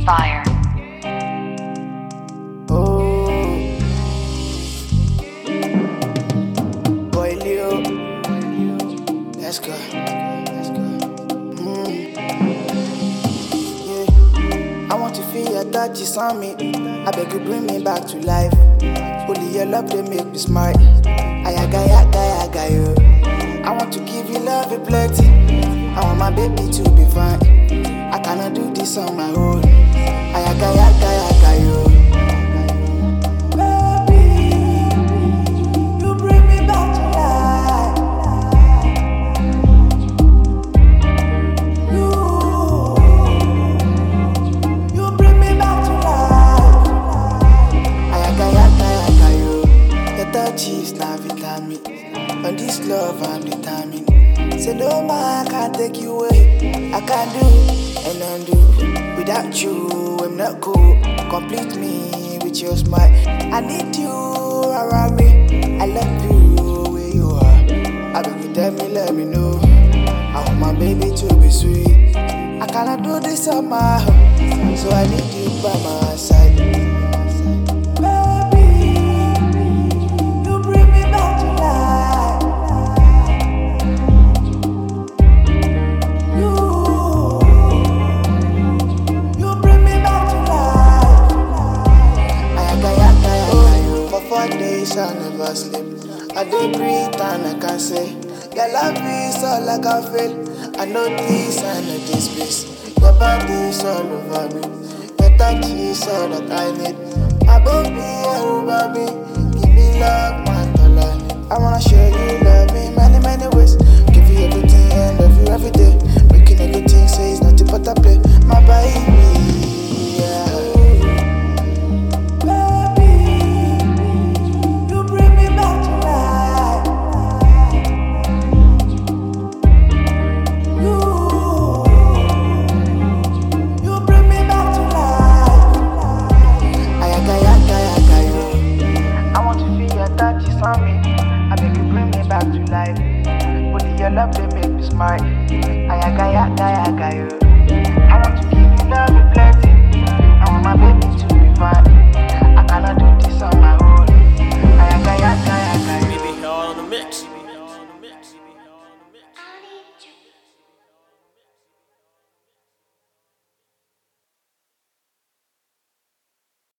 Fire. Oh, boy Leo, let's go. Yeah. I want to feel your touches on me. I beg you bring me back to life. Only your love they make me smile. Ayaga, yaga, yaga, yo. I want to give you love a plenty. I want my baby to be fine. I cannot do this on my own. Ayaga, yaga, yaga, yo. Baby, you bring me back to life. You bring me back to life. Ayaga, yaga, yaga, yo. Your touch is not vitamin. On this love I'm determined. Say no man can take you away. I can't do and undo. Without you I'm not cool. Complete me with your smile. I need you around me. I love you where you are. I beg you tell me, let me know. I want my baby to be sweet. I cannot do this on my own, so I need you by my side. Baby, you bring me back to life. You bring me back to life. Ayaga, yaga, yaga, yo. For 4 days I never sleep. I dey breathe and I can say your love is all I can feel. I know this, I know this place. Your body is all over me. Your touch is all that I need. Above me, over me. Give me love, my dollar. I wanna show you love in many, many ways. Give you everything and love you every day. Making everything say it's nothing but a play. My baby, yeah. Baby, you bring me back to life. You bring me back to life. Ayaga, yaga, yaga, yo. I want to feel your touches on me. I beg you bring me back to life. Only your love they make me smile. Ayaga, yaga, yaga, yo. I want to give you love a plenty. I want my baby to be fine.